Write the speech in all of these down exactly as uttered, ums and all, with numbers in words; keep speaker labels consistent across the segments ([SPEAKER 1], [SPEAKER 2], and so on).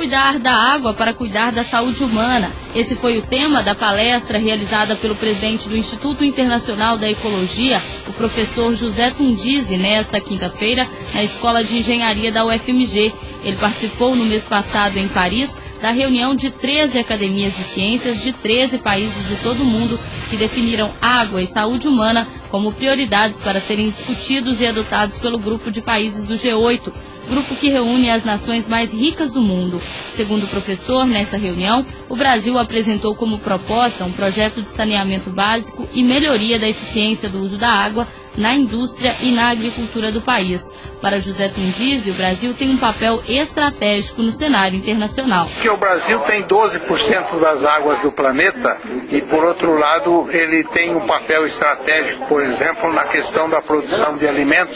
[SPEAKER 1] cuidar da água para cuidar da saúde humana. Esse foi o tema da palestra realizada pelo presidente do Instituto Internacional da Ecologia, o professor José Tundizi, nesta quinta-feira, na Escola de Engenharia da U F M G. Ele participou no mês passado em Paris da reunião de treze academias de ciências de treze países de todo o mundo que definiram água e saúde humana como prioridades para serem discutidos e adotados pelo grupo de países do G oito, grupo que reúne as nações mais ricas do mundo. Segundo o professor, nessa reunião, o Brasil apresentou como proposta um projeto de saneamento básico e melhoria da eficiência do uso da água na indústria e na agricultura do país. Para José Tundizi, o Brasil tem um papel estratégico no cenário internacional.
[SPEAKER 2] Que o Brasil tem doze por cento das águas do planeta e, por outro lado, ele tem um papel estratégico, por exemplo, na questão da produção de alimentos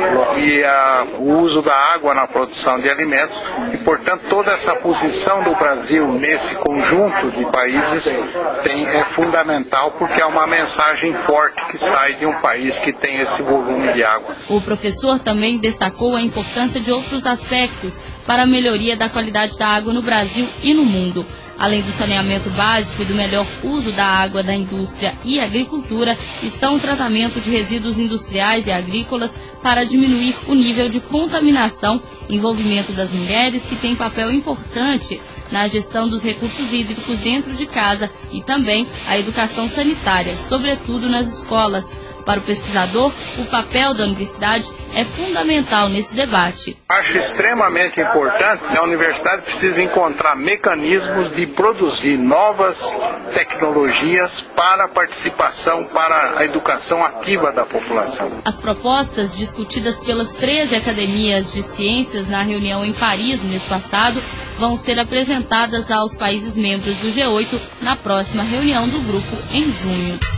[SPEAKER 2] e a, o uso da água na produção de alimentos. E, portanto, toda essa posição do Brasil nesse conjunto de países tem, é fundamental, porque é uma mensagem forte que sai de um país que tem esse volume de água.
[SPEAKER 1] O professor também destacou a importância de outros aspectos para a melhoria da qualidade da água no Brasil e no mundo. Além do saneamento básico e do melhor uso da água da indústria e agricultura, estão o tratamento de resíduos industriais e agrícolas para diminuir o nível de contaminação, envolvimento das mulheres, que tem papel importante na gestão dos recursos hídricos dentro de casa, e também a educação sanitária, sobretudo nas escolas. Para o pesquisador, o papel da universidade é fundamental nesse debate.
[SPEAKER 2] Acho extremamente importante que a universidade precisa encontrar mecanismos de produzir novas tecnologias para a participação, para a educação ativa da população.
[SPEAKER 1] As propostas discutidas pelas treze academias de ciências na reunião em Paris no mês passado vão ser apresentadas aos países membros do G oito na próxima reunião do grupo em junho.